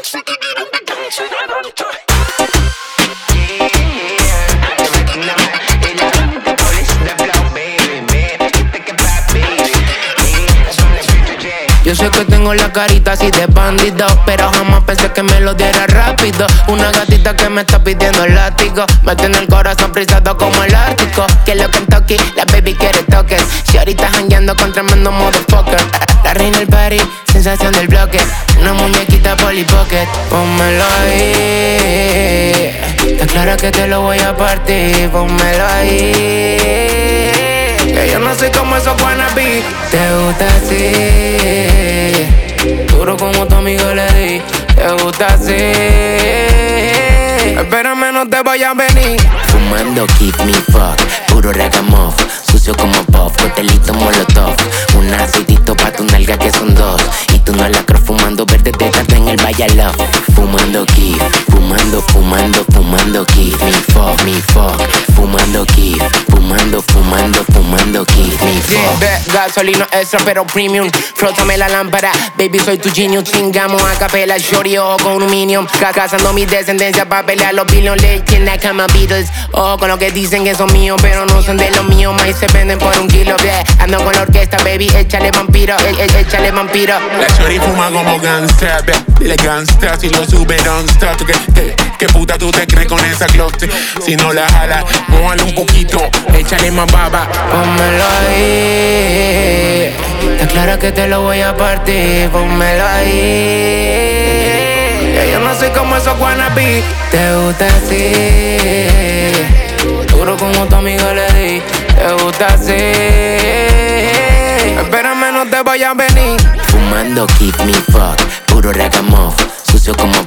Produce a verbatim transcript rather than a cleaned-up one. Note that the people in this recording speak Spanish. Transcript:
Yo sé que tengo la carita así de bandido, pero jamás pensé que me lo diera rápido. Una gatita que me está pidiendo el látigo, me tiene el corazón frisado como el Ártico. Que lo Kentucky, la baby quiere toques. Si ahorita jangueando con tremendo motherfucker. La reina del party, sensación del bloque. Una muñequita Polly Pocket, pónmelo ahí. Está claro que te lo voy a partir, pónmelo ahí. Que yo no soy como esos wannabe. Te gusta así, duro como tu amigo le di. Te gusta así, espérame, no te vayas a venir. Fumando, keep me fuck, puro ragamuff. Sucio como puff, hotelito molotov. Un acidito pa' tu nalga que son dos. Y tú no la crees fumando verde de tarde en el Valle Love. Fumando keep, fumando, fumando, fumando keep me fuck, me fuck. Fumando keep, fumando, fumando, fumando keep me fuck. Yeah, gasolina extra pero premium. Frótame la lámpara, baby soy tu genius. Chingamos a capela, shorty, ojo con un minion. Cazando mi descendencia pa' pelear los billions. Le tiene cama Beatles. Ojo con lo que dicen que son míos, pero no son de los míos. Más se venden por un kilo, yeah. Ando con la orquesta, baby, échale vampiro, e e échale vampiro. La shorty fuma como gangsta, yeah. Dile gangsta si lo sube don't stop. ¿Qué, qué, qué puta tú te crees con esa Glock? Si no la jala, mójale un poquito, échale más baba. Pónmelo ahí. Está claro que te lo voy a partir, pónmelo ahí. Ya yo no soy como esos wannabe. Te gusta así, duro como tu amigo le di. Te gusta así, espérame, no te vayas a venir. Fumando, keep me fuck, puro ragamuff. Sucio como